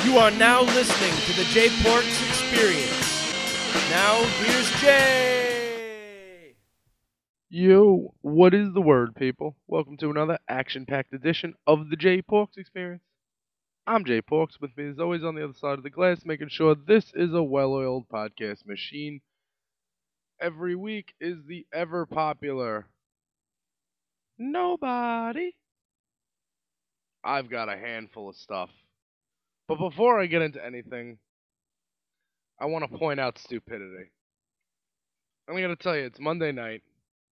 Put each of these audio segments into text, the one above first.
You are now listening to the Jay Porks Experience. Now, here's Jay. Yo, what is the word, people? Welcome to another action-packed edition of the Jay Porks Experience. I'm Jay Porks. With me, as always, on the other side of the glass, making sure this is a well-oiled podcast machine. Every week is the ever-popular Nobody. I've got a handful of stuff. But before I get into anything, I want to point out stupidity. I'm going to tell you, it's Monday night.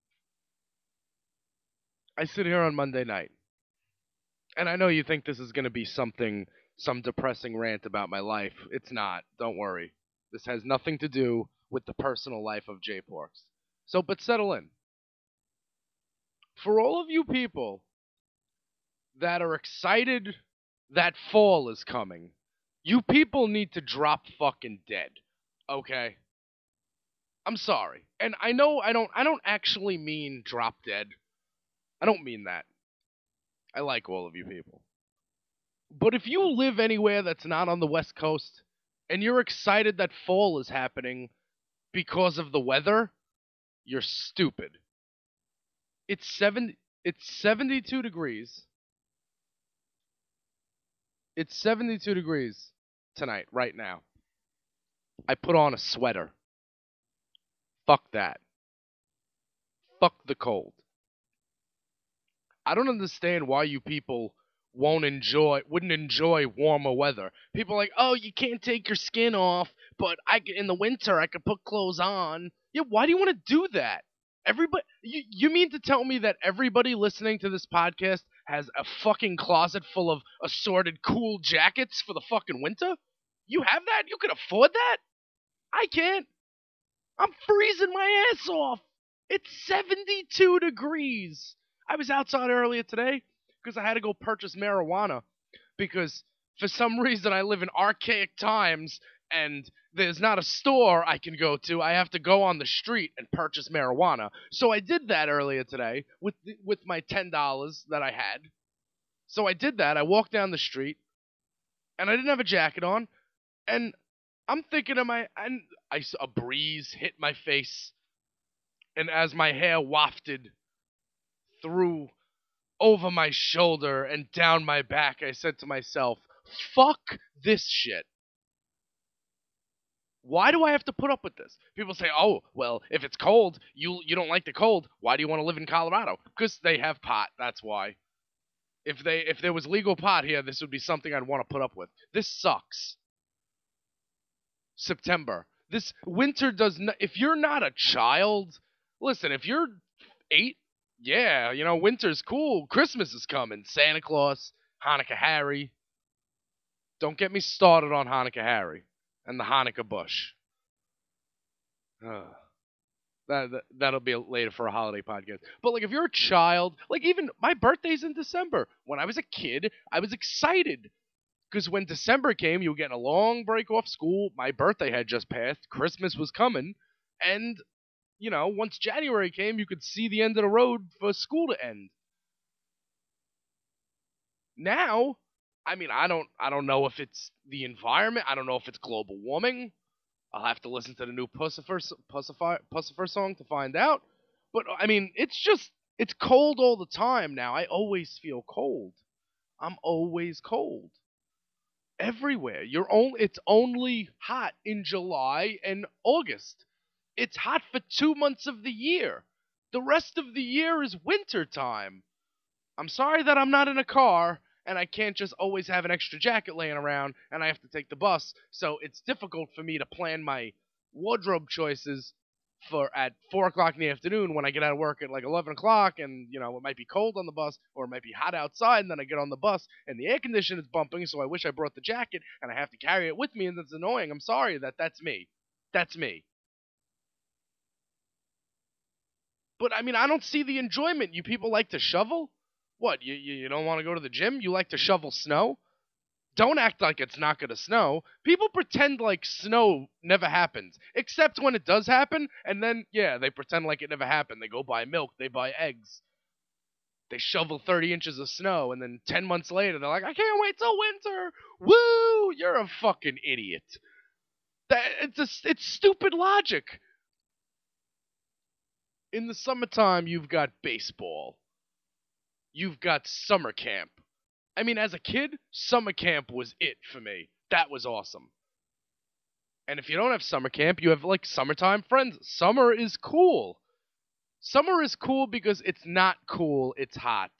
I sit here on Monday night. And I know you think this is going to be some depressing rant about my life. It's not. Don't worry. This has nothing to do with the personal life of Jay Porks. But settle in. For all of you people that are excited that fall is coming, you people need to drop fucking dead. Okay? I'm sorry. And I know I don't actually mean drop dead. I don't mean that. I like all of you people. But if you live anywhere that's not on the West Coast and you're excited that fall is happening because of the weather, you're stupid. It's 72 degrees. It's 72 degrees tonight, right now. I put on a sweater. Fuck that. Fuck the cold. I don't understand why you people wouldn't enjoy warmer weather. People are like, oh, you can't take your skin off, but in the winter I could put clothes on. Yeah, why do you want to do that? Everybody, you mean to tell me that everybody listening to this podcast has a fucking closet full of assorted cool jackets for the fucking winter? You have that? You can afford that? I can't. I'm freezing my ass off. It's 72 degrees. I was outside earlier today because I had to go purchase marijuana because for some reason I live in archaic times and there's not a store I can go to. I have to go on the street and purchase marijuana. So I did that earlier today with my $10 that I had. So I did that. I walked down the street and I didn't have a jacket on and I'm thinking a breeze hit my face and as my hair wafted through over my shoulder and down my back, I said to myself, fuck this shit. Why do I have to put up with this? People say, oh, well, if it's cold, you don't like the cold, why do you want to live in Colorado? Because they have pot, that's why. If there was legal pot here, this would be something I'd want to put up with. This sucks. September. This winter does not, if you're not a child, listen, if you're 8, yeah, winter's cool. Christmas is coming. Santa Claus, Hanukkah Harry. Don't get me started on Hanukkah Harry and the Hanukkah bush. That'll be later for a holiday podcast. But, if you're a child, even my birthday's in December. When I was a kid, I was excited. Because when December came, you were getting a long break off school. My birthday had just passed. Christmas was coming. And once January came, you could see the end of the road for school to end. Now, I don't know if it's the environment. I don't know if it's global warming. I'll have to listen to the new Pussifer song to find out. But, it's cold all the time now. I always feel cold. I'm always cold. Everywhere. It's only hot in July and August. It's hot for 2 months of the year. The rest of the year is winter time. I'm sorry that I'm not in a car and I can't just always have an extra jacket laying around and I have to take the bus. So it's difficult for me to plan my wardrobe choices for at 4 o'clock in the afternoon when I get out of work at 11 o'clock and, it might be cold on the bus or it might be hot outside and then I get on the bus and the air conditioner is bumping so I wish I brought the jacket and I have to carry it with me and that's annoying. I'm sorry that's me. That's me. But, I don't see the enjoyment. You people like to shovel? What, you don't want to go to the gym? You like to shovel snow? Don't act like it's not going to snow. People pretend like snow never happens. Except when it does happen, and then, yeah, they pretend like it never happened. They go buy milk, they buy eggs. They shovel 30 inches of snow, and then 10 months later, they're like, I can't wait till winter! Woo! You're a fucking idiot. It's stupid logic. In the summertime, you've got baseball. You've got summer camp. I mean, as a kid, summer camp was it for me. That was awesome. And if you don't have summer camp, you have like summertime friends. Summer is cool. Summer is cool because it's not cool, it's hot.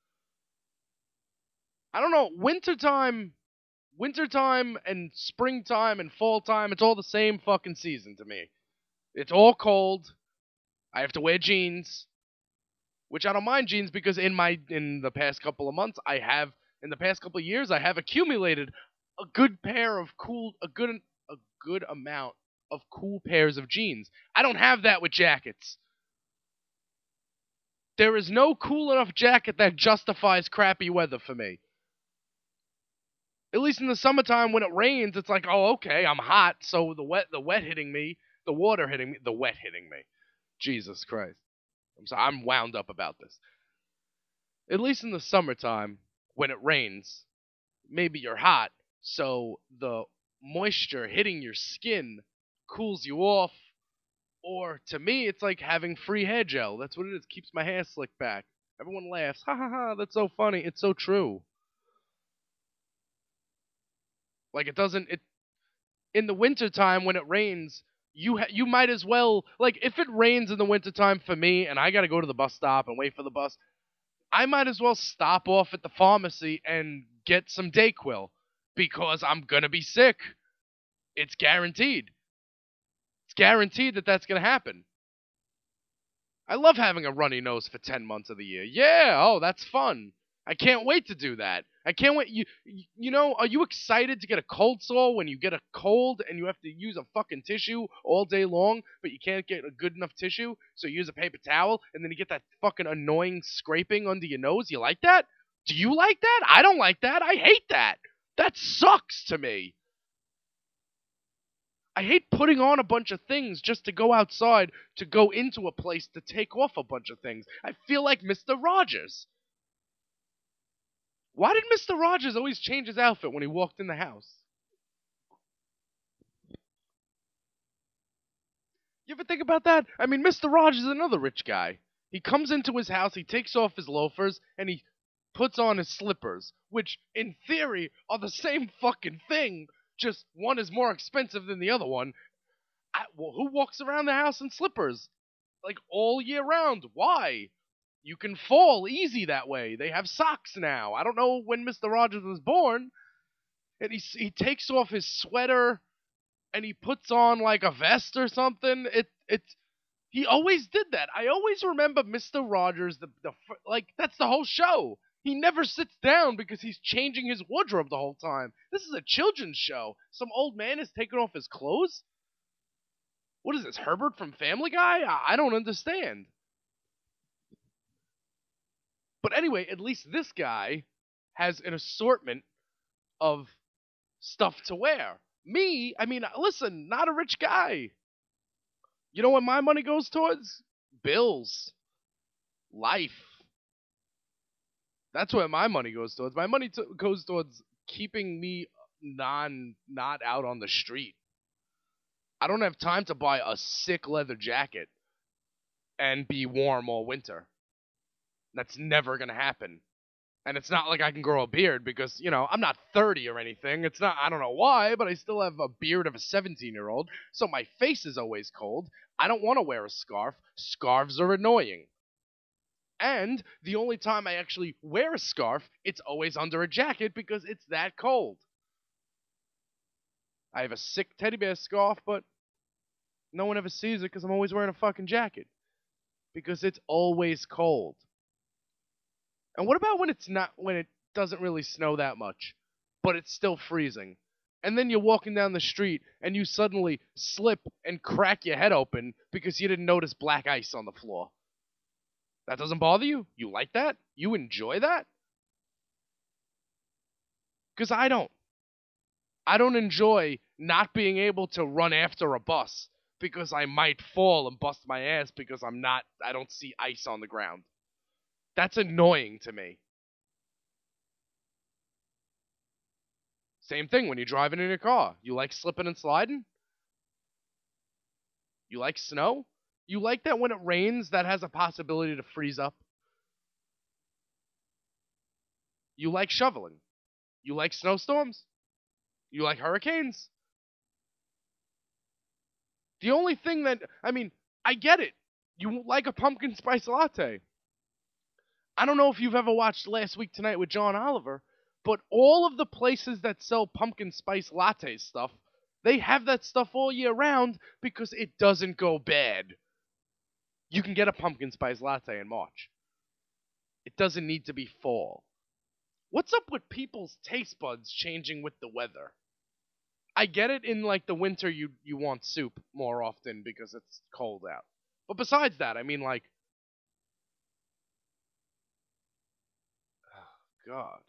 I don't know, wintertime and springtime and fall time, it's all the same fucking season to me. It's all cold. I have to wear jeans, which I don't mind jeans because in the past couple of months in the past couple of years I have accumulated a good amount of cool pairs of jeans. I don't have that with jackets. There is no cool enough jacket that justifies crappy weather for me. At least in the summertime when it rains, it's like, oh, okay, I'm hot, so the wet hitting me, the water hitting me, the wet hitting me. Jesus Christ. I'm wound up about this. At least in the summertime, when it rains, maybe you're hot, so the moisture hitting your skin cools you off. Or, to me, it's like having free hair gel. That's what it is. Keeps my hair slicked back. Everyone laughs. Ha ha ha, that's so funny. It's so true. Like, in the wintertime when it rains, you might as well, like, if it rains in the wintertime for me and I gotta go to the bus stop and wait for the bus, I might as well stop off at the pharmacy and get some Dayquil because I'm gonna be sick. It's guaranteed. It's guaranteed that that's gonna happen. I love having a runny nose for 10 months of the year. Yeah, oh, that's fun. I can't wait to do that. I can't wait. You know, are you excited to get a cold sore when you get a cold and you have to use a fucking tissue all day long, but you can't get a good enough tissue, so you use a paper towel, and then you get that fucking annoying scraping under your nose? You like that? Do you like that? I don't like that. I hate that. That sucks to me. I hate putting on a bunch of things just to go outside, to go into a place to take off a bunch of things. I feel like Mr. Rogers. Why did Mr. Rogers always change his outfit when he walked in the house? You ever think about that? I mean, Mr. Rogers is another rich guy. He comes into his house, he takes off his loafers, and he puts on his slippers, which, in theory, are the same fucking thing, just one is more expensive than the other one. Well, who walks around the house in slippers? Like, all year round? Why? You can fall easy that way. They have socks now. I don't know when Mr. Rogers was born. And he takes off his sweater and he puts on like a vest or something. He always did that. I always remember Mr. Rogers, like, that's the whole show. He never sits down because he's changing his wardrobe the whole time. This is a children's show. Some old man is taking off his clothes? What is this, Herbert from Family Guy? I don't understand. But anyway, at least this guy has an assortment of stuff to wear. Me, I mean, listen, not a rich guy. You know what my money goes towards? Bills. Life. That's what my money goes towards. My money goes towards keeping me not out on the street. I don't have time to buy a sick leather jacket and be warm all winter. That's never going to happen. And it's not like I can grow a beard because, you know, I'm not 30 or anything. It's not, I don't know why, but I still have a beard of a 17-year-old. So my face is always cold. I don't want to wear a scarf. Scarves are annoying. And the only time I actually wear a scarf, it's always under a jacket because it's that cold. I have a sick teddy bear scarf, but no one ever sees it because I'm always wearing a fucking jacket. Because it's always cold. And what about when it doesn't really snow that much, but it's still freezing? And then you're walking down the street and you suddenly slip and crack your head open because you didn't notice black ice on the floor. That doesn't bother you? You like that? You enjoy that? Because I don't. I don't enjoy not being able to run after a bus because I might fall and bust my ass because I don't see ice on the ground. That's annoying to me. Same thing when you're driving in your car. You like slipping and sliding? You like snow? You like that when it rains, that has a possibility to freeze up? You like shoveling? You like snowstorms? You like hurricanes? The only thing that, I mean, I get it. You like a pumpkin spice latte. I don't know if you've ever watched Last Week Tonight with John Oliver, but all of the places that sell pumpkin spice latte stuff, they have that stuff all year round because it doesn't go bad. You can get a pumpkin spice latte in March. It doesn't need to be fall. What's up with people's taste buds changing with the weather? I get it in like the winter you want soup more often because it's cold out. But besides that, I mean like God.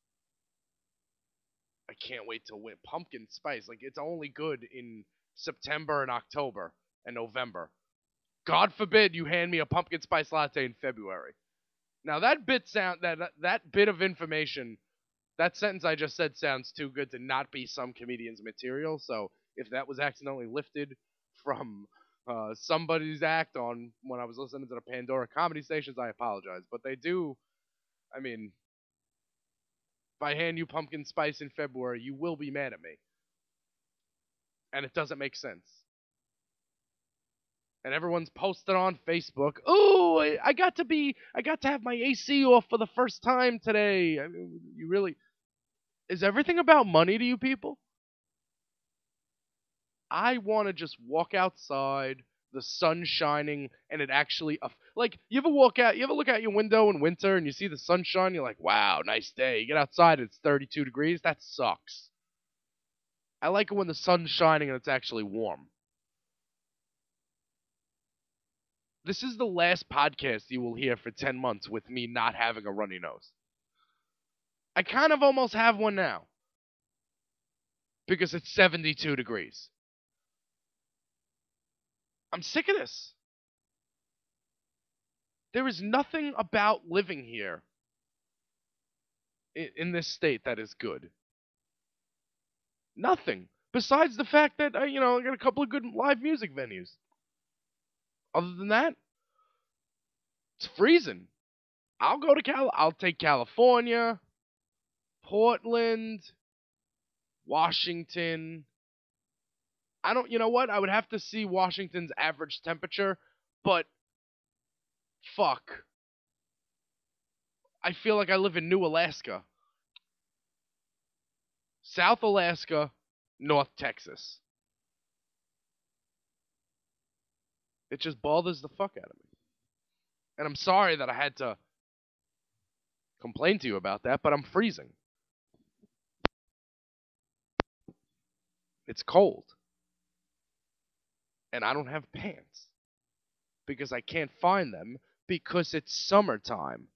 I can't wait to win pumpkin spice. Like it's only good in September and October and November. God forbid you hand me a pumpkin spice latte in February. Now that bit of information, that sentence I just said sounds too good to not be some comedian's material. So if that was accidentally lifted from somebody's act on when I was listening to the Pandora comedy stations, I apologize. But they do. I mean, if I hand you pumpkin spice in February, you will be mad at me, and it doesn't make sense. And everyone's posted on Facebook. Oh, I got to have my AC off for the first time today. I mean, you really, is everything about money to you people? I want to just walk outside, the sun shining, and it actually, like, you ever look out your window in winter and you see the sunshine, you're like, wow, nice day. You get outside, it's 32 degrees. That sucks. I like it when the sun's shining and it's actually warm. This is the last podcast you will hear for 10 months with me not having a runny nose. I kind of almost have one now. Because it's 72 degrees. I'm sick of this. There is nothing about living here in this state that is good. Nothing. Besides the fact that, I got a couple of good live music venues. Other than that, it's freezing. I'll take California, Portland, Washington. You know what? I would have to see Washington's average temperature, but fuck. I feel like I live in New Alaska. South Alaska, North Texas. It just bothers the fuck out of me. And I'm sorry that I had to complain to you about that, but I'm freezing. It's cold. And I don't have pants. Because I can't find them because it's summertime.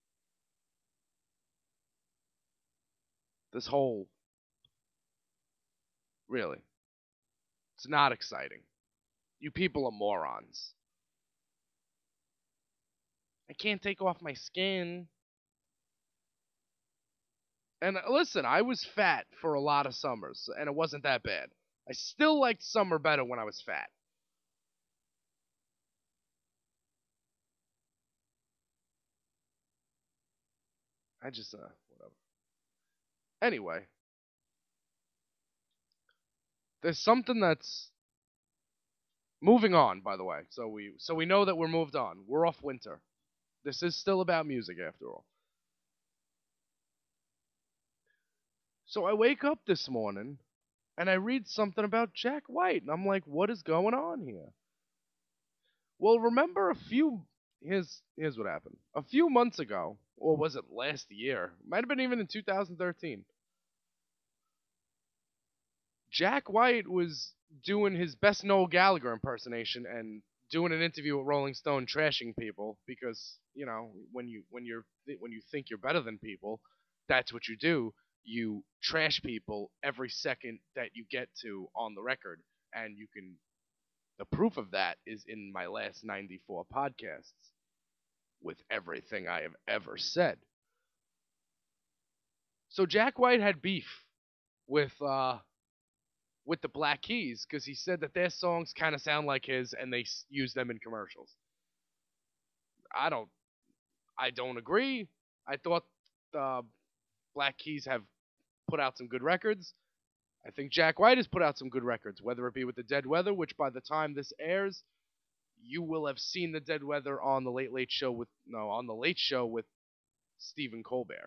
This whole... Really. It's not exciting. You people are morons. I can't take off my skin. And listen, I was fat for a lot of summers, and it wasn't that bad. I still liked summer better when I was fat. I just, whatever. Anyway. There's something that's moving on, by the way. So we know that we're moved on. We're off winter. This is still about music after all. So I wake up this morning and I read something about Jack White and I'm like, what is going on here? Well, remember here's what happened. A few months ago, or was it last year? Might have been even in 2013. Jack White was doing his best Noel Gallagher impersonation and doing an interview with Rolling Stone trashing people because, when you think you're better than people, that's what you do. You trash people every second that you get to on the record, and the proof of that is in my last 94 podcasts with everything I have ever said. So Jack White had beef with the Black Keys because he said that their songs kind of sound like his and they use them in commercials. I don't I don't agree. I thought the Black Keys have put out some good records. I think Jack White has put out some good records, whether it be with the Dead Weather, which by the time this airs, you will have seen the Dead Weather on the on the Late Show with Stephen Colbert.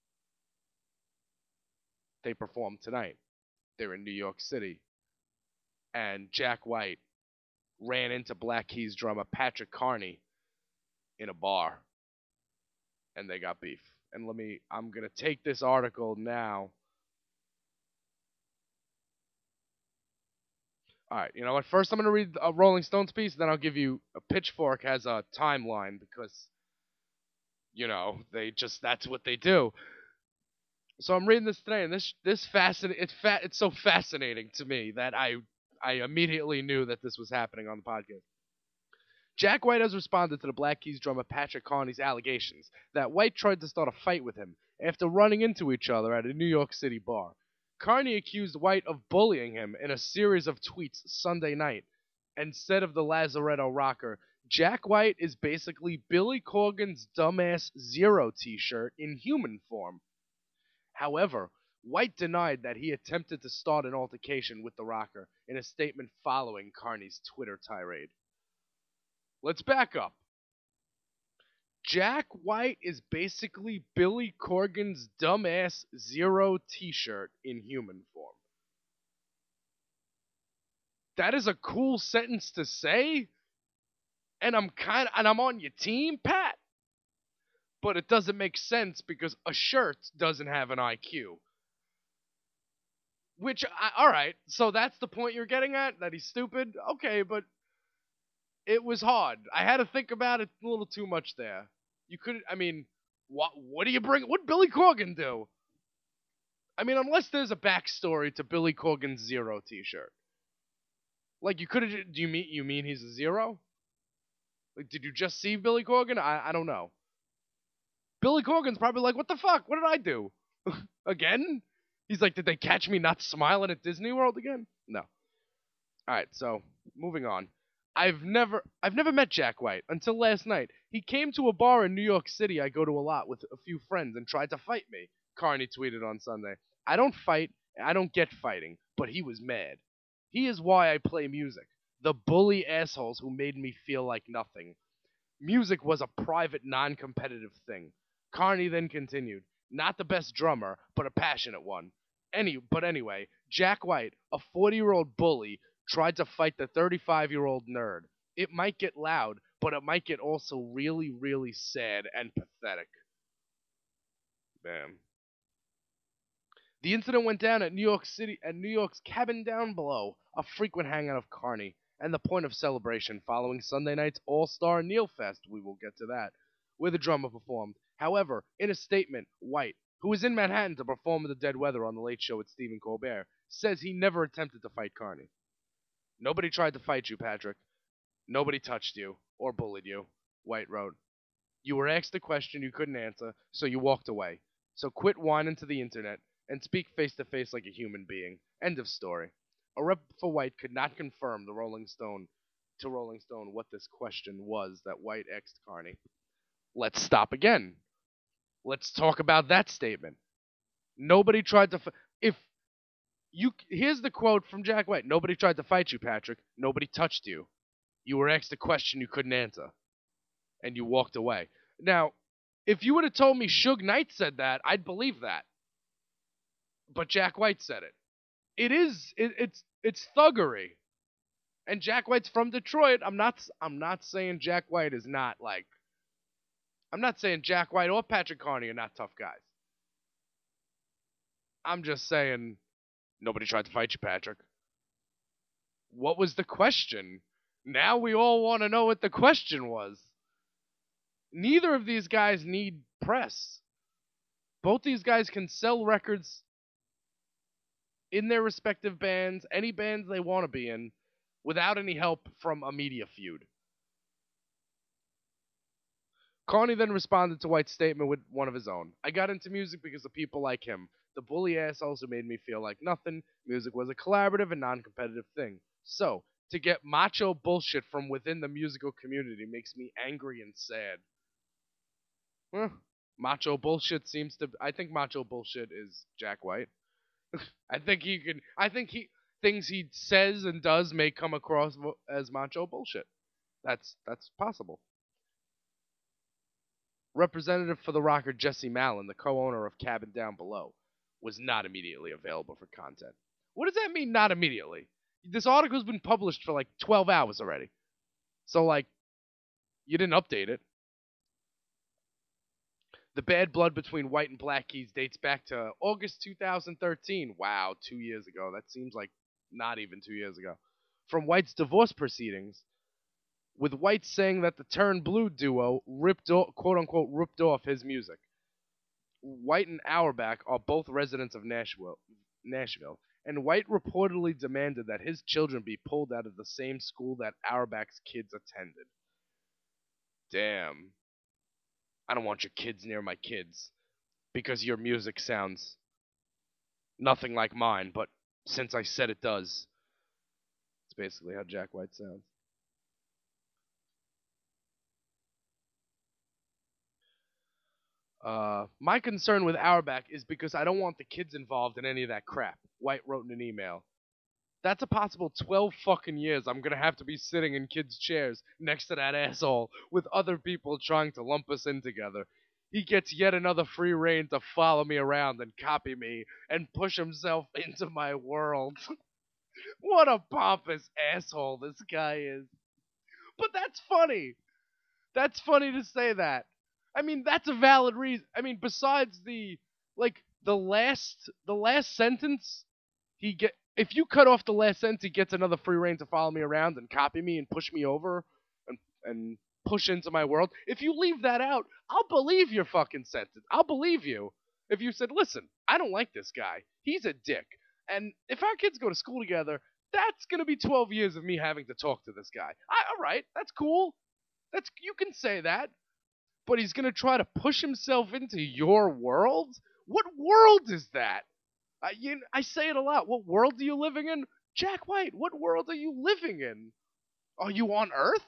They performed tonight. They're in New York City, and Jack White ran into Black Keys drummer Patrick Carney in a bar, and they got beef. And I'm gonna take this article now. All right, you know what? First, I'm gonna read a Rolling Stones piece, then I'll give you a Pitchfork has a timeline because that's what they do. So I'm reading this today, and it's so fascinating to me that I immediately knew that this was happening on the podcast. Jack White has responded to the Black Keys drummer Patrick Carney's allegations that White tried to start a fight with him after running into each other at a New York City bar. Carney accused White of bullying him in a series of tweets Sunday night, and said of the Lazaretto rocker, Jack White is basically Billy Corgan's dumbass Zero t-shirt in human form. However, White denied that he attempted to start an altercation with the rocker in a statement following Carney's Twitter tirade. Let's back up. Jack White is basically Billy Corgan's dumbass Zero t-shirt in human form. That is a cool sentence to say, and I'm on your team, Pat. But it doesn't make sense because a shirt doesn't have an IQ. Alright, so that's the point you're getting at? That he's stupid? Okay, but it was hard. I had to think about it a little too much there. What do you bring? What'd Billy Corgan do? I mean, unless there's a backstory to Billy Corgan's Zero t-shirt. Like, you could have, you mean he's a zero? Like, did you just see Billy Corgan? I don't know. Billy Corgan's probably like, what the fuck? What did I do? Again? He's like, did they catch me not smiling at Disney World again? No. Alright, so, moving on. I've never met Jack White until last night. He came to a bar in New York City I go to a lot with a few friends and tried to fight me, Carney tweeted on Sunday. I don't fight, I don't get fighting, but he was mad. He is why I play music. The bully assholes who made me feel like nothing. Music was a private, non-competitive thing. Carney then continued, not the best drummer, but a passionate one. But anyway, Jack White, a 40-year-old bully, tried to fight the 35-year-old nerd. It might get loud, but it might get also really, really sad and pathetic. Damn. The incident went down at New York's Cabin Down Below, a frequent hangout of Carney, and the point of celebration following Sunday night's All-Star Neil Fest, we will get to that, where the drummer performed. However, in a statement, White, who was in Manhattan to perform with the Dead Weather on the Late Show with Stephen Colbert, says he never attempted to fight Carney. Nobody tried to fight you, Patrick. Nobody touched you or bullied you, White wrote. You were asked a question you couldn't answer, so you walked away. So quit whining to the internet and speak face to face like a human being. End of story. A rep for White could not confirm to Rolling Stone what this question was that White asked Carney. Let's stop again. Let's talk about that statement. Nobody tried to here's the quote from Jack White. Nobody tried to fight you, Patrick. Nobody touched you. You were asked a question you couldn't answer. And you walked away. Now, if you would have told me Suge Knight said that, I'd believe that. But Jack White said it. It's thuggery. And Jack White's from Detroit. I'm not saying Jack White is not like I'm not saying Jack White or Patrick Carney are not tough guys. I'm just saying nobody tried to fight you, Patrick. What was the question? Now we all want to know what the question was. Neither of these guys need press. Both these guys can sell records in their respective bands, any bands they want to be in, without any help from a media feud. Carney then responded to White's statement with one of his own. I got into music because of people like him. The bully assholes who made me feel like nothing. Music was a collaborative and non-competitive thing. So, to get macho bullshit from within the musical community makes me angry and sad. Huh. Macho bullshit seems to. I think macho bullshit is Jack White. I think he can. I think things he says and does may come across as macho bullshit. That's possible. Representative for the rocker Jesse Malin, the co-owner of Cabin Down Below, was not immediately available for content. What does that mean, not immediately? This article's been published for like 12 hours already. So, like, you didn't update it. The bad blood between White and Black Keys dates back to August 2013. Wow, 2 years ago. That seems like not even 2 years ago. From White's divorce proceedings, with White saying that the Turn Blue duo quote unquote ripped off his music. White and Auerbach are both residents of Nashville, and White reportedly demanded that his children be pulled out of the same school that Auerbach's kids attended. Damn. I don't want your kids near my kids, because your music sounds nothing like mine, but since I said it does, it's basically how Jack White sounds. My concern with Auerbach is because I don't want the kids involved in any of that crap, White wrote in an email. That's a possible 12 fucking years I'm gonna have to be sitting in kids' chairs next to that asshole with other people trying to lump us in together. He gets yet another free reign to follow me around and copy me and push himself into my world. What a pompous asshole this guy is. But that's funny. That's funny to say that. I mean, that's a valid reason. I mean, besides the last sentence, if you cut off the last sentence, he gets another free reign to follow me around and copy me and push me over and push into my world. If you leave that out, I'll believe your fucking sentence. I'll believe you. If you said, listen, I don't like this guy. He's a dick. And if our kids go to school together, that's going to be 12 years of me having to talk to this guy. All right, that's cool. You can say that. But he's going to try to push himself into your world? What world is that? I say it a lot. What world are you living in? Jack White, what world are you living in? Are you on Earth?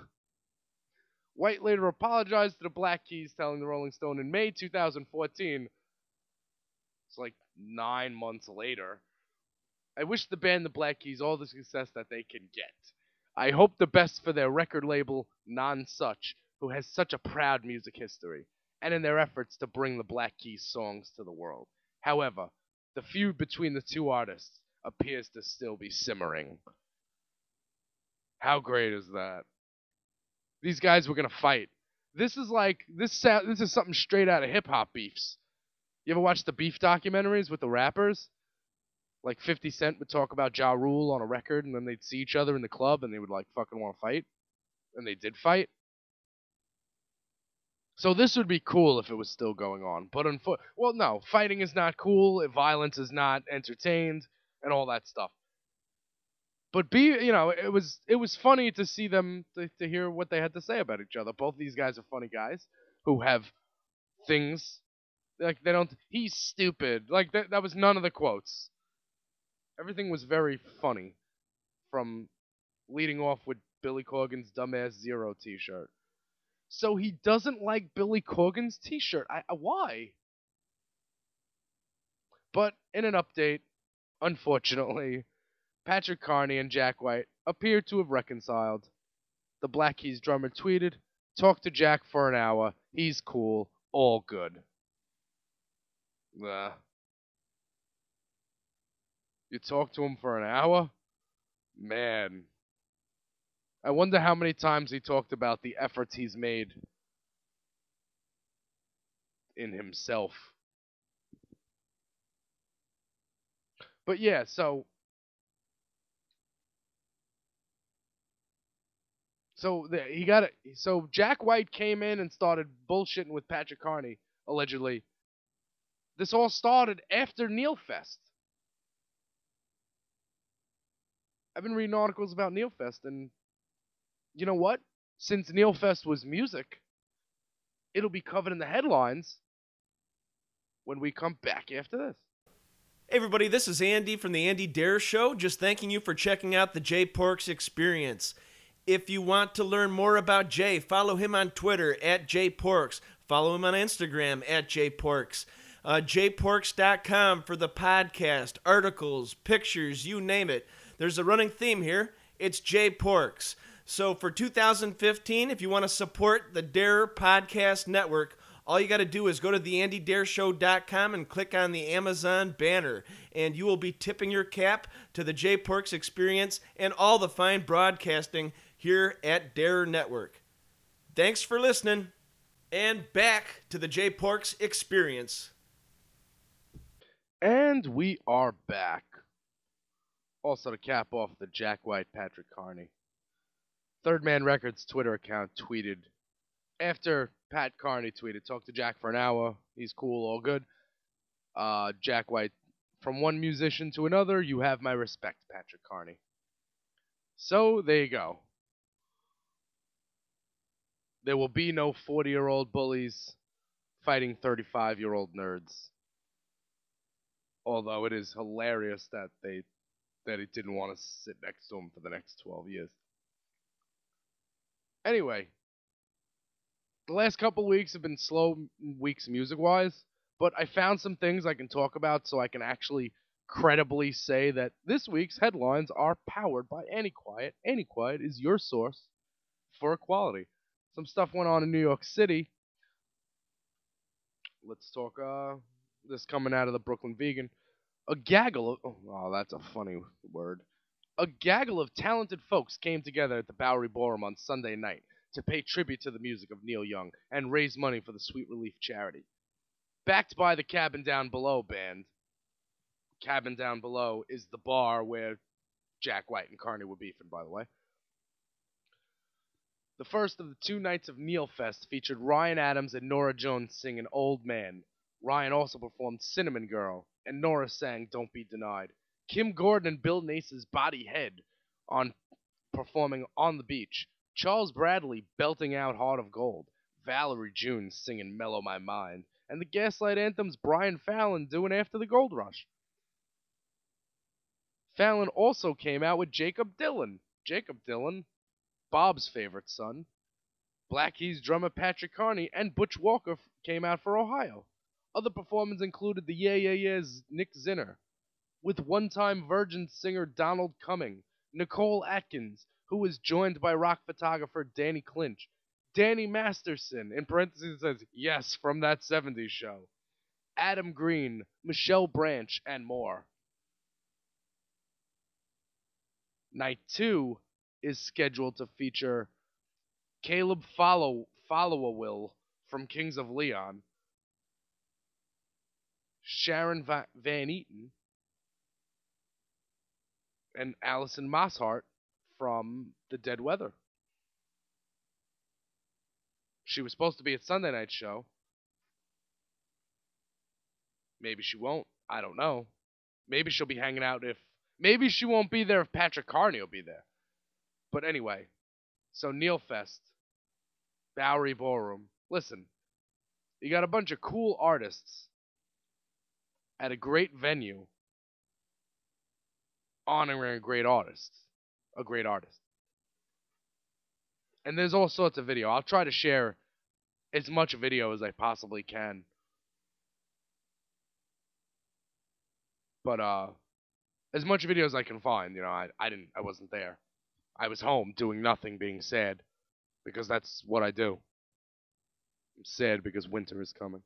White later apologized to the Black Keys, telling the Rolling Stone in May 2014. It's like 9 months later. I wish the band the Black Keys all the success that they can get. I hope the best for their record label, Nonsuch, who has such a proud music history, and in their efforts to bring the Black Keys songs to the world. However, the feud between the two artists appears to still be simmering. How great is that? These guys were gonna fight. This is something straight out of hip hop beefs. You ever watch the beef documentaries with the rappers? Like 50 Cent would talk about Ja Rule on a record, and then they'd see each other in the club, and they would like fucking want to fight, and they did fight. So this would be cool if it was still going on, but well, no, fighting is not cool, violence is not entertained, and all that stuff. But it was funny to see them to hear what they had to say about each other. Both these guys are funny guys who have things like they don't. He's stupid. Like that was none of the quotes. Everything was very funny, from leading off with Billy Corgan's Dumbass Zero t-shirt. So he doesn't like Billy Corgan's t-shirt. Why? But in an update, unfortunately, Patrick Carney and Jack White appear to have reconciled. The Black Keys drummer tweeted, "Talk to Jack for an hour. He's cool. All good." You talked to him for an hour? Man. I wonder how many times he talked about the efforts he's made in himself. But yeah, so he got it. So Jack White came in and started bullshitting with Patrick Carney, allegedly. This all started after Neilfest. I've been reading articles about Neilfest, and you know what? Since Neilfest was music, it'll be covered in the headlines when we come back after this. Hey everybody, this is Andy from the Andy Dare Show. Just thanking you for checking out the Jay Porks Experience. If you want to learn more about Jay, follow him on Twitter at JayPorks. Follow him on Instagram at JayPorks. JayPorks.com for the podcast, articles, pictures, you name it. There's a running theme here. It's Jay Porks. So for 2015, if you want to support the Dare Podcast Network, all you got to do is go to theandydareshow.com and click on the Amazon banner, and you will be tipping your cap to the Jay Porks Experience and all the fine broadcasting here at Dare Network. Thanks for listening, and back to the Jay Porks Experience. And we are back. Also, to cap off the Jack White, Patrick Carney. Third Man Records Twitter account tweeted, after Pat Carney tweeted, talked to Jack for an hour, he's cool, all good. Jack White, from one musician to another, you have my respect, Patrick Carney. So, there you go. There will be no 40-year-old bullies fighting 35-year-old nerds. Although it is hilarious that he didn't want to sit next to him for the next 12 years. Anyway, the last couple weeks have been slow weeks music-wise, but I found some things I can talk about so I can actually credibly say that this week's headlines are powered by Anyquiet. Anyquiet is your source for equality. Some stuff went on in New York City. Let's talk this coming out of the Brooklyn Vegan. A gaggle of... Oh, that's a funny word. A gaggle of talented folks came together at the Bowery Ballroom on Sunday night to pay tribute to the music of Neil Young and raise money for the Sweet Relief charity. Backed by the Cabin Down Below band. Cabin Down Below is the bar where Jack White and Carney were beefing, by the way. The first of the 2 nights of Neil Fest featured Ryan Adams and Norah Jones singing Old Man. Ryan also performed Cinnamon Girl, and Norah sang Don't Be Denied. Kim Gordon and Bill Nace's Body Head performing On the Beach. Charles Bradley belting out Heart of Gold. Valerie June singing Mellow My Mind. And the Gaslight Anthem's Brian Fallon doing After the Gold Rush. Fallon also came out with Jacob Dylan. Jacob Dylan, Bob's favorite son. Black Keys drummer Patrick Carney and Butch Walker came out for Ohio. Other performers included the Yeah Yeah Yeahs' Nick Zinner, with one-time Virgin singer Donald Cumming, Nicole Atkins, who was joined by rock photographer Danny Clinch, Danny Masterson, in parentheses it says, yes, from that 70s show, Adam Green, Michelle Branch, and more. Night 2 is scheduled to feature Caleb Followill from Kings of Leon, Sharon Van Eaton, and Alison Mosshart from The Dead Weather. She was supposed to be at Sunday night's show. Maybe she won't. I don't know. Maybe she'll be hanging out maybe she won't be there if Patrick Carney will be there. But anyway, so Neil Fest, Bowery Ballroom. Listen, you got a bunch of cool artists at a great venue honoring a great artist. And there's all sorts of video. I'll try to share as much video as I possibly can. But as much video as I can find, I wasn't there. I was home doing nothing, being sad, because that's what I do. I'm sad because winter is coming.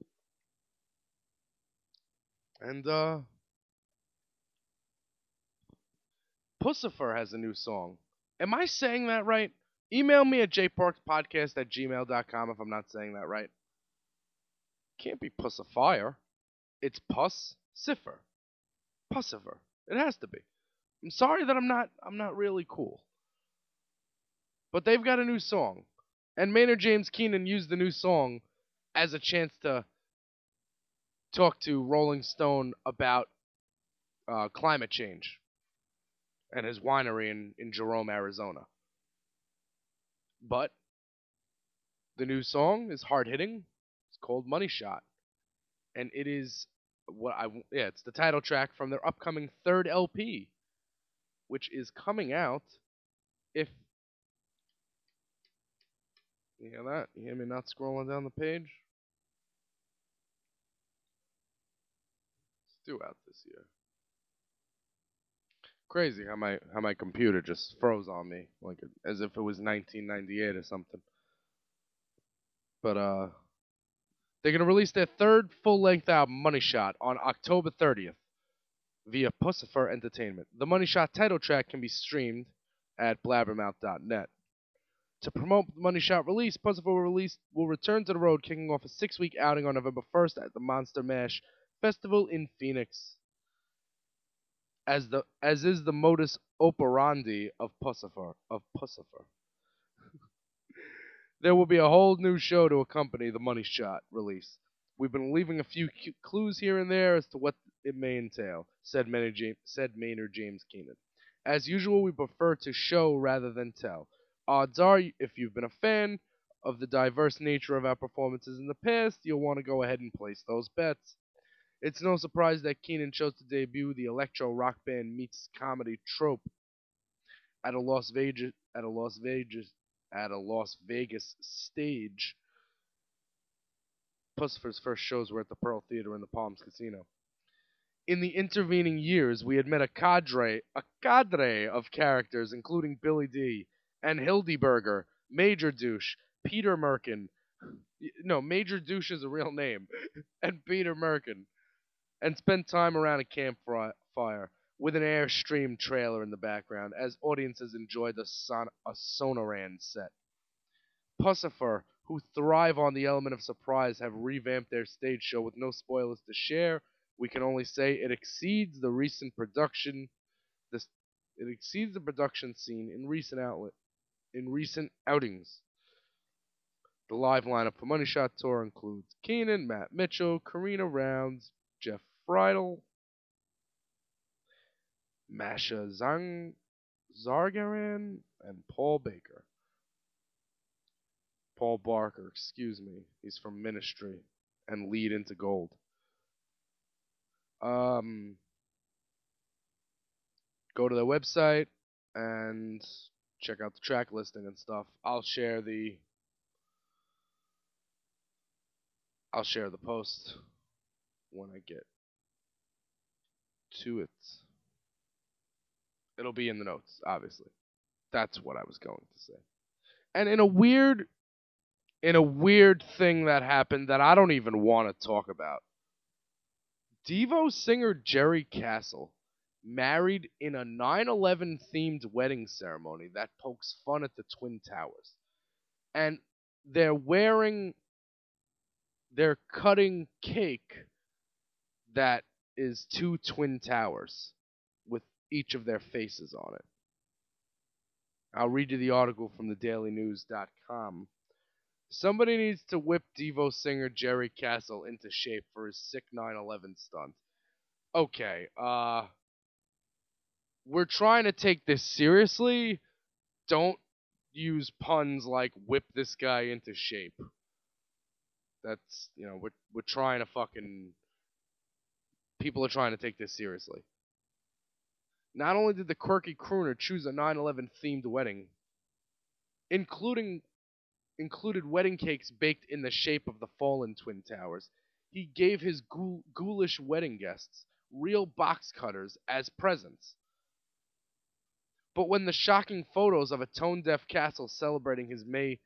And Puscifer has a new song. Am I saying that right? Email me at jayparkspodcast@gmail.com if I'm not saying that right. Can't be Pussifier. It's Puscifer. Puscifer. It has to be. I'm sorry that I'm not really cool. But they've got a new song. And Maynard James Keenan used the new song as a chance to talk to Rolling Stone about climate change and his winery in Jerome, Arizona. But the new song is hard-hitting. It's called Money Shot. And it is it's the title track from their upcoming third LP, which is coming out. If you hear that, you hear me not scrolling down the page. It's due out this year. Crazy how my computer just froze on me, like as if it was 1998 or something. But they're gonna release their third full-length album, Money Shot, on October 30th via Pussifer Entertainment. The Money Shot title track can be streamed at blabbermouth.net. To promote the Money Shot release, Pussifer will return to the road, kicking off a 6-week outing on November 1st at the Monster Mash Festival in Phoenix. As is the modus operandi of Pussifer. There will be a whole new show to accompany the Money Shot release. We've been leaving a few clues here and there as to what it may entail, said Maynard James Keenan. As usual, we prefer to show rather than tell. Odds are, if you've been a fan of the diverse nature of our performances in the past, you'll want to go ahead and place those bets. It's no surprise that Keenan chose to debut the electro rock band meets comedy trope at a Las Vegas stage. Pussifer's first shows were at the Pearl Theater in the Palms Casino. In the intervening years, we had met a cadre of characters, including Billy D. and Hildeberger, Major Douche, Peter Merkin. No, Major Douche is a real name, and Peter Merkin, and spent time around a campfire with an Airstream trailer in the background as audiences enjoyed a Sonoran set. Pussifer, who thrive on the element of surprise, have revamped their stage show with no spoilers to share. We can only say it exceeds the recent production. It exceeds the production scene in recent outings. The live lineup for Money Shot Tour includes Keenan, Matt Mitchell, Karina Rounds, Jeff Friedel, Masha Zargaran, and Paul Barker, excuse me. He's from Ministry and Lead Into Gold. Go to their website and check out the track listing and stuff. I'll share the post when I get to it. It'll be in the notes, obviously. That's what I was going to say. And in a weird thing that happened that I don't even want to talk about, Devo singer Jerry Castle married in a 9/11 themed wedding ceremony that pokes fun at the Twin Towers. And they're cutting cake that is 2 Twin Towers with each of their faces on it. I'll read you the article from thedailynews.com. Somebody needs to whip Devo singer Jerry Castle into shape for his sick 9/11 stunt. Okay, we're trying to take this seriously. Don't use puns like whip this guy into shape. That's, we're trying to fucking... People are trying to take this seriously. Not only did the quirky crooner choose a 9/11 themed wedding, included wedding cakes baked in the shape of the fallen Twin Towers, he gave his ghoulish wedding guests real box cutters as presents. But when the shocking photos of a tone-deaf Castle celebrating his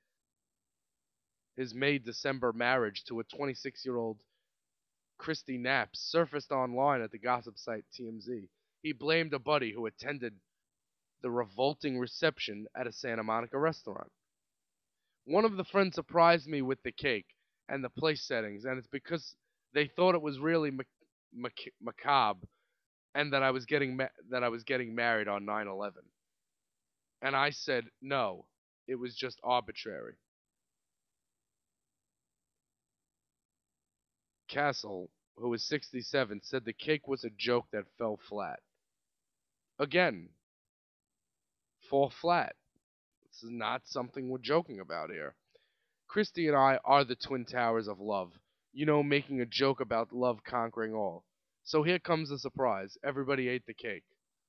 May-December marriage to a 26-year-old Christy Knapp surfaced online at the gossip site TMZ, he blamed a buddy who attended the revolting reception at a Santa Monica restaurant. One of the friends surprised me with the cake and the place settings, and it's because they thought it was really macabre, and that I was getting married on 9/11. And I said no, it was just arbitrary. Castle, who was 67, said the cake was a joke that fell flat. Again, fall flat. This is not something we're joking about here. Christy and I are the Twin Towers of love. Making a joke about love conquering all. So here comes the surprise. Everybody ate the cake.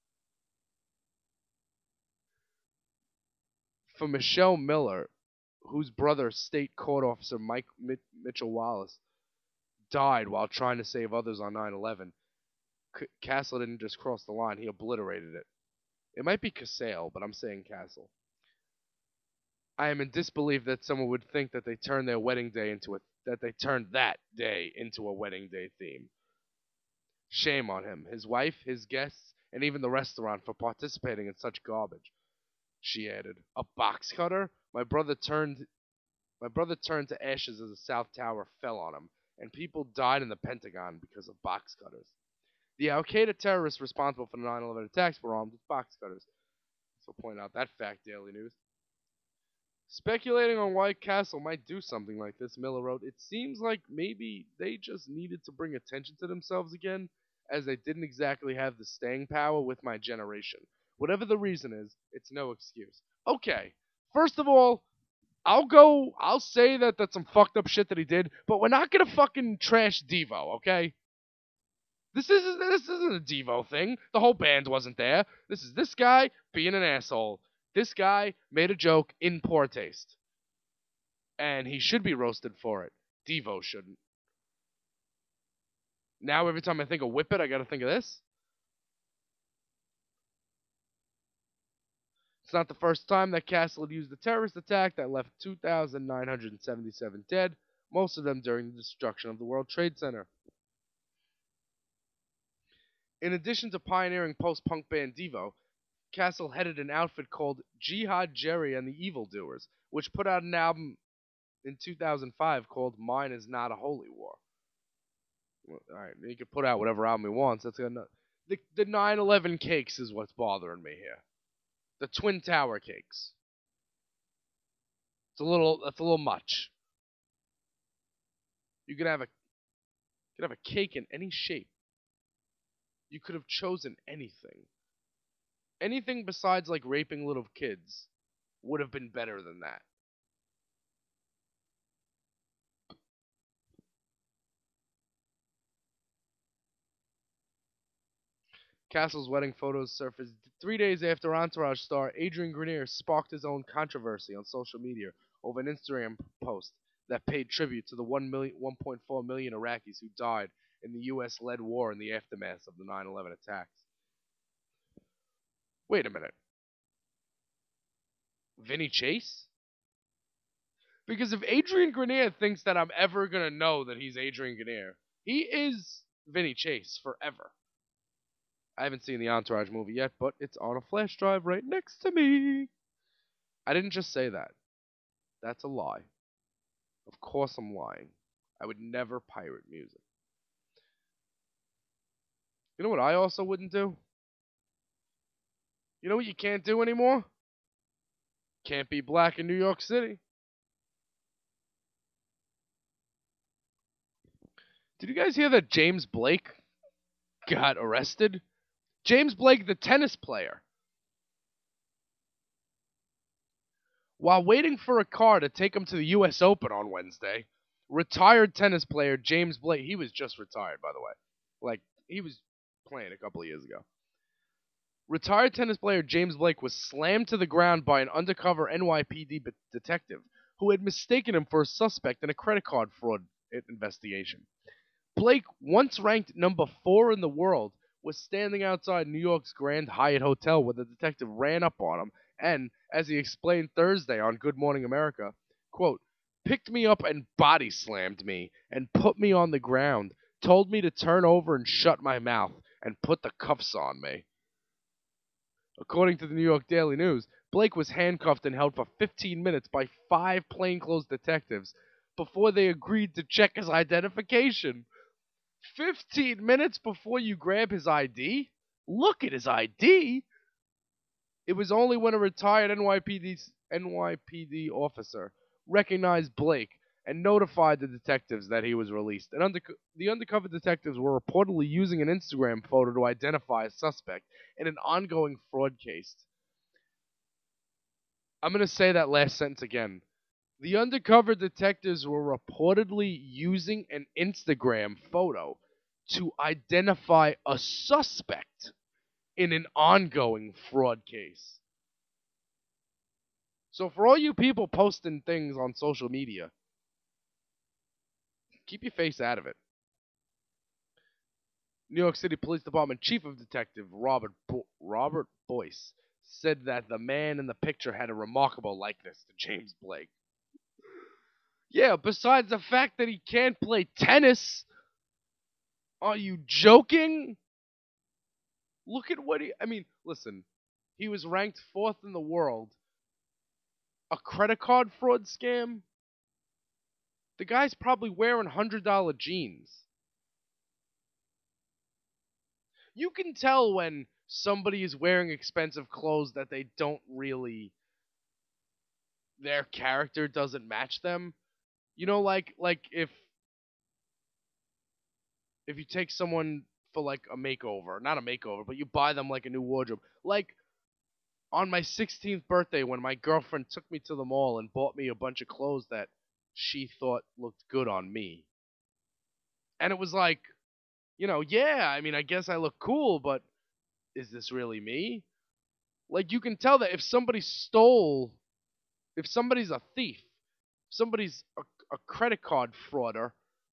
For Michelle Miller, whose brother, State Court Officer Mike Mitchell Wallace, died while trying to save others on 9/11, Castle didn't just cross the line, he obliterated it. It might be Casale, but I'm saying Castle. I am in disbelief that someone would think that they turned their wedding day that day into a wedding day theme. Shame on him, his wife, his guests, and even the restaurant for participating in such garbage. She added, "A box cutter? My brother turned to ashes as the South Tower fell on him, and people died in the Pentagon because of box cutters. The Al-Qaeda terrorists responsible for the 9/11 attacks were armed with box cutters." So point out that fact, Daily News. Speculating on why Castle might do something like this, Miller wrote, "It seems like maybe they just needed to bring attention to themselves again, as they didn't exactly have the staying power with my generation. Whatever the reason is, it's no excuse." Okay, first of all, I'll say that that's some fucked up shit that he did, but we're not gonna fucking trash Devo, okay? This isn't a Devo thing. The whole band wasn't there. This is this guy being an asshole. This guy made a joke in poor taste. And he should be roasted for it. Devo shouldn't. Now every time I think of Whip It, I gotta think of this. It's not the first time that Castle had used a terrorist attack that left 2,977 dead, most of them during the destruction of the World Trade Center. In addition to pioneering post-punk band Devo, Castle headed an outfit called Jihad Jerry and the Evildoers, which put out an album in 2005 called Mine Is Not a Holy War. Well, alright, he can put out whatever album he wants. That's gonna the 9/11 cakes is what's bothering me here. The Twin Tower cakes. That's a little much. You could have a cake in any shape. You could have chosen anything. Anything besides like raping little kids would have been better than that. Castle's wedding photos surfaced 3 days after Entourage star Adrian Grenier sparked his own controversy on social media over an Instagram post that paid tribute to the 1.4 million Iraqis who died in the U.S.-led war in the aftermath of the 9/11 attacks. Wait a minute. Vinny Chase? Because if Adrian Grenier thinks that I'm ever going to know that he's Adrian Grenier, he is Vinny Chase forever. I haven't seen the Entourage movie yet, but it's on a flash drive right next to me. I didn't just say that. That's a lie. Of course I'm lying. I would never pirate music. You know what I also wouldn't do? You know what you can't do anymore? Can't be black in New York City. Did you guys hear that James Blake got arrested? James Blake, the tennis player. While waiting for a car to take him to the U.S. Open on Wednesday, retired tennis player James Blake, he was just retired, by the way. Like, he was playing a couple of years ago. Retired tennis player James Blake was slammed to the ground by an undercover NYPD detective who had mistaken him for a suspect in a credit card fraud investigation. Blake, once ranked number 4 in the world, was standing outside New York's Grand Hyatt Hotel when the detective ran up on him and, as he explained Thursday on Good Morning America, quote, picked me up and body slammed me and put me on the ground, told me to turn over and shut my mouth, and put the cuffs on me. According to the New York Daily News, Blake was handcuffed and held for 15 minutes by 5 plainclothes detectives before they agreed to check his identification. 15 minutes before you grab his ID? Look at his ID! It was only when a retired NYPD officer recognized Blake and notified the detectives that he was released. And the undercover detectives were reportedly using an Instagram photo to identify a suspect in an ongoing fraud case. I'm going to say that last sentence again. The undercover detectives were reportedly using an Instagram photo to identify a suspect in an ongoing fraud case. So for all you people posting things on social media, keep your face out of it. New York City Police Department Chief of Detective Robert Boyce said that the man in the picture had a remarkable likeness to James Blake. Yeah, besides the fact that he can't play tennis. Are you joking? Look at what listen, he was ranked 4th in the world. A credit card fraud scam? The guy's probably wearing $100 jeans. You can tell when somebody is wearing expensive clothes that they don't really, their character doesn't match them. You know, like if you take someone for like a makeover, not a makeover, but you buy them like a new wardrobe. Like on my 16th birthday when my girlfriend took me to the mall and bought me a bunch of clothes that she thought looked good on me. And it was like, yeah, I guess I look cool, but is this really me? Like, you can tell that if somebody's a thief, if somebody's a credit card frauder,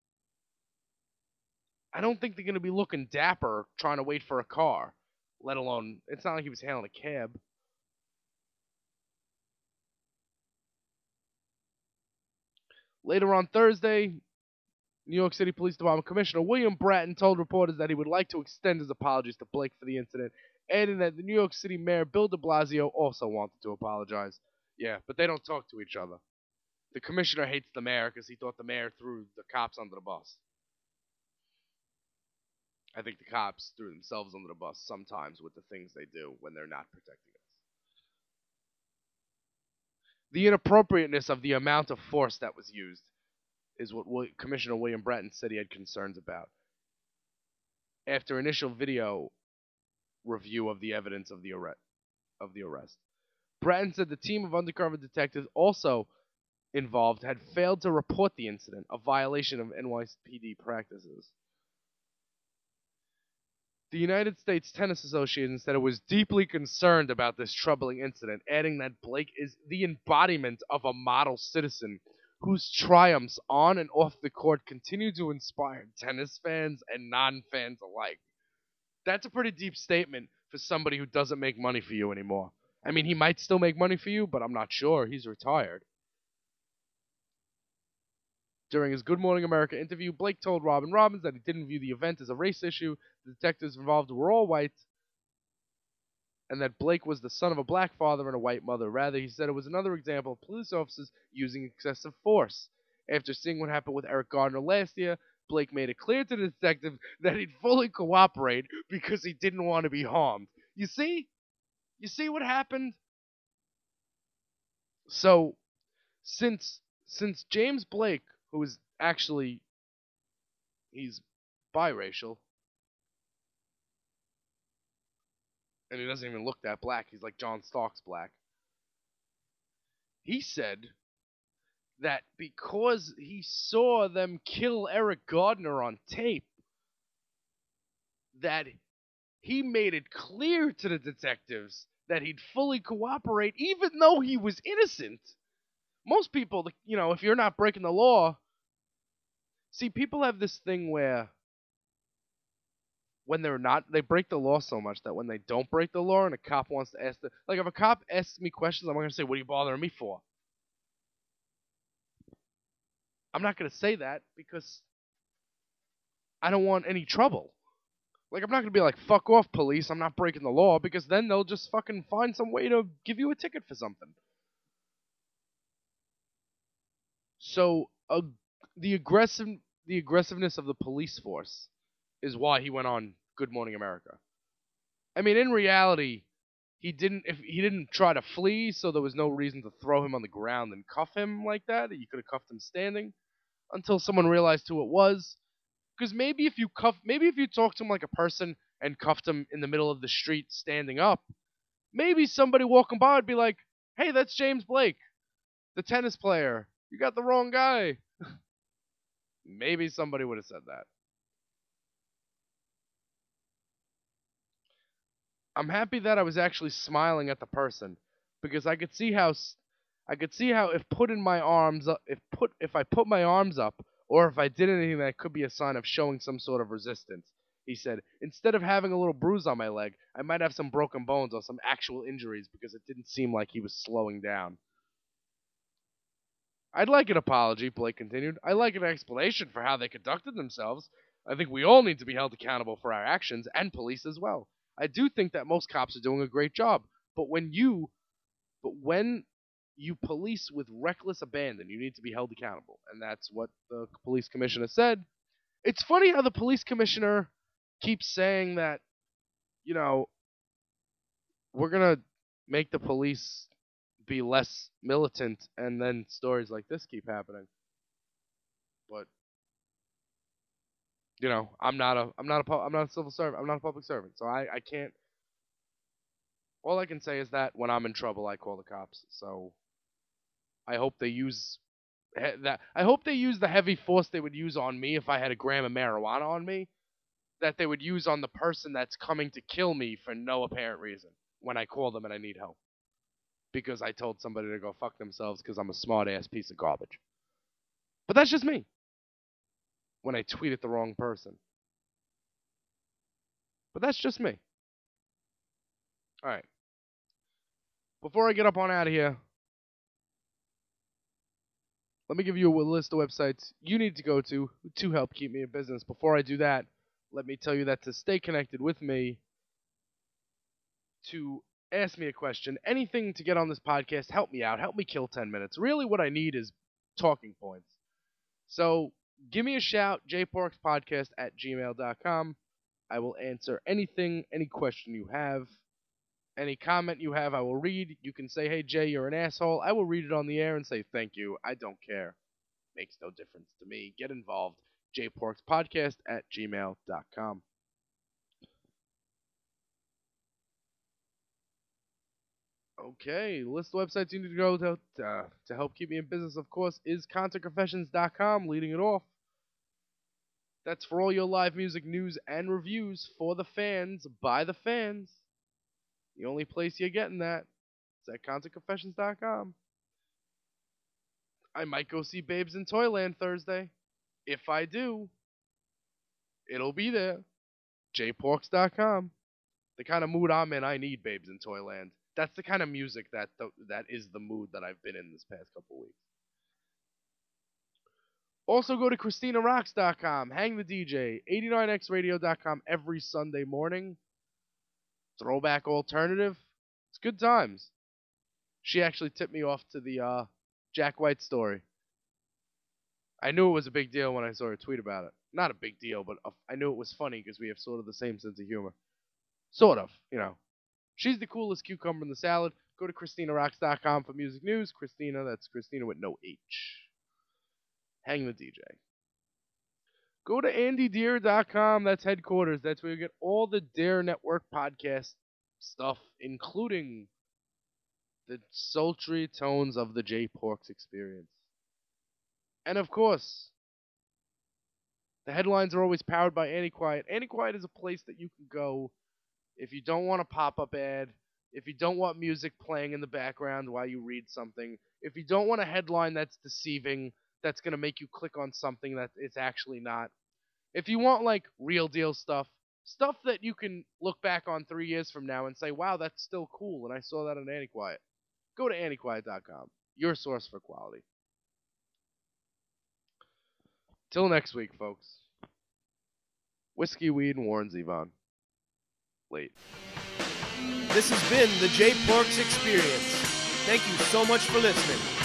I don't think they're going to be looking dapper trying to wait for a car, let alone, it's not like he was hailing a cab. Later on Thursday, New York City Police Department Commissioner William Bratton told reporters that he would like to extend his apologies to Blake for the incident, adding that the New York City Mayor Bill de Blasio also wanted to apologize. Yeah, but they don't talk to each other. The commissioner hates the mayor because he thought the mayor threw the cops under the bus. I think the cops threw themselves under the bus sometimes with the things they do when they're not protecting us. The inappropriateness of the amount of force that was used is what Commissioner William Bratton said he had concerns about. After initial video review of the evidence of the arrest, Bratton said the team of undercover detectives also involved had failed to report the incident, a violation of NYPD practices. The United States Tennis Association said it was deeply concerned about this troubling incident, adding that Blake is the embodiment of a model citizen whose triumphs on and off the court continue to inspire tennis fans and non-fans alike. That's a pretty deep statement for somebody who doesn't make money for you anymore. He might still make money for you, but I'm not sure. He's retired. During his Good Morning America interview, Blake told Robin Robbins that he didn't view the event as a race issue. The detectives involved were all white, and that Blake was the son of a black father and a white mother. Rather, he said it was another example of police officers using excessive force. After seeing what happened with Eric Gardner last year, Blake made it clear to the detective that he'd fully cooperate because he didn't want to be harmed. You see? You see what happened? So, since James Blake, who is actually, he's biracial, and he doesn't even look that black, he's like John Starks black, he said that because he saw them kill Eric Gardner on tape, that he made it clear to the detectives that he'd fully cooperate even though he was innocent. Most people, if you're not breaking the law, see, people have this thing where when they break the law so much that when they don't break the law and a cop wants to ask if a cop asks me questions, I'm going to say, what are you bothering me for? I'm not going to say that because I don't want any trouble. I'm not going to be like, fuck off, police, I'm not breaking the law, because then they'll just fucking find some way to give you a ticket for something. So, the aggressiveness of the police force is why he went on Good Morning America. In reality, he didn't try to flee, so there was no reason to throw him on the ground and cuff him like that. You could have cuffed him standing until someone realized who it was. Because maybe if you talked to him like a person and cuffed him in the middle of the street standing up, maybe somebody walking by would be like, hey, that's James Blake, the tennis player. You got the wrong guy. Maybe somebody would have said that. I'm happy that I was actually smiling at the person because I could see how if put in my arms up, if I put my arms up or if I did anything that could be a sign of showing some sort of resistance. He said, instead of having a little bruise on my leg, I might have some broken bones or some actual injuries because it didn't seem like he was slowing down. I'd like an apology, Blake continued. I'd like an explanation for how they conducted themselves. I think we all need to be held accountable for our actions, and police as well. I do think that most cops are doing a great job, but when you police with reckless abandon, you need to be held accountable, and that's what the police commissioner said. It's funny how the police commissioner keeps saying that, you know, we're going to make the police be less militant, and then stories like this keep happening. But you know, I'm not a civil servant. I'm not a public servant, so I can't. All I can say is that when I'm in trouble, I call the cops. So I hope they use that. I hope they use the heavy force they would use on me if I had a gram of marijuana on me, that they would use on the person that's coming to kill me for no apparent reason when I call them and I need help. Because I told somebody to go fuck themselves because I'm a smart-ass piece of garbage. But that's just me. When I tweet at the wrong person. But that's just me. Alright. Before I get up on out of here, let me give you a list of websites you need to go to help keep me in business. Before I do that, let me tell you that to stay connected with me, to ask me a question, anything to get on this podcast, help me out, help me kill 10 minutes. Really what I need is talking points. So give me a shout, jporkspodcast@gmail.com. I will answer anything, any question you have, any comment you have, I will read. You can say, hey Jay, you're an asshole. I will read it on the air and say thank you. I don't care. Makes no difference to me. Get involved. jporkspodcast@gmail.com. Okay, list of websites you need to go to help keep me in business, of course, is contentconfessions.com, leading it off. That's for all your live music news and reviews for the fans, by the fans. The only place you're getting that is at contentconfessions.com. I might go see Babes in Toyland Thursday. If I do, it'll be there. jporks.com. The kind of mood I'm in, I need Babes in Toyland. That's the kind of music that is the mood that I've been in this past couple weeks. Also go to ChristinaRocks.com, Hang the DJ, 89xradio.com every Sunday morning. Throwback alternative. It's good times. She actually tipped me off to the Jack White story. I knew it was a big deal when I saw her tweet about it. Not a big deal, but I knew it was funny because we have sort of the same sense of humor. Sort of, you know. She's the coolest cucumber in the salad. Go to ChristinaRocks.com for music news. Christina, that's Christina with no H. Hang the DJ. Go to AndyDeer.com. That's headquarters. That's where you get all the Dare Network podcast stuff, including the sultry tones of the J Porks experience. And of course, the headlines are always powered by Antiquiet. Antiquiet is a place that you can go if you don't want a pop-up ad, if you don't want music playing in the background while you read something, if you don't want a headline that's deceiving, that's going to make you click on something that it's actually not. If you want, like, real deal stuff that you can look back on 3 years from now and say, wow, that's still cool, and I saw that on Antiquiet. Go to Antiquiet.com, your source for quality. Till next week, folks. Whiskey, weed, and Warren Zevon. Late. This has been the J Porks Experience. Thank you so much for listening.